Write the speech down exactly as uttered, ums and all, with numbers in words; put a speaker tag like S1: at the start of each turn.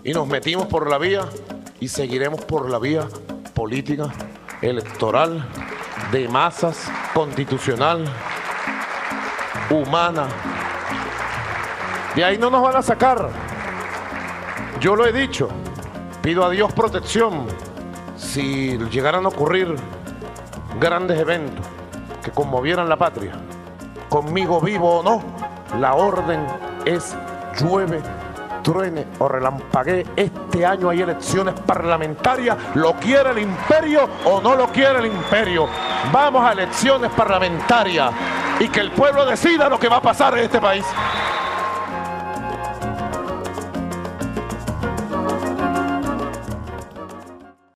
S1: y nos metimos por la vía y seguiremos por la vía política, electoral, de masas, constitucional, humana. De ahí no nos van a sacar. Yo lo he dicho, pido a Dios protección si llegaran a ocurrir grandes eventos que conmovieran la patria. Conmigo vivo o no, la orden es llueve, truene o relampaguee. Este año hay elecciones parlamentarias, lo quiere el imperio o no lo quiere el imperio. Vamos a elecciones parlamentarias y que el pueblo decida lo que va a pasar en este país.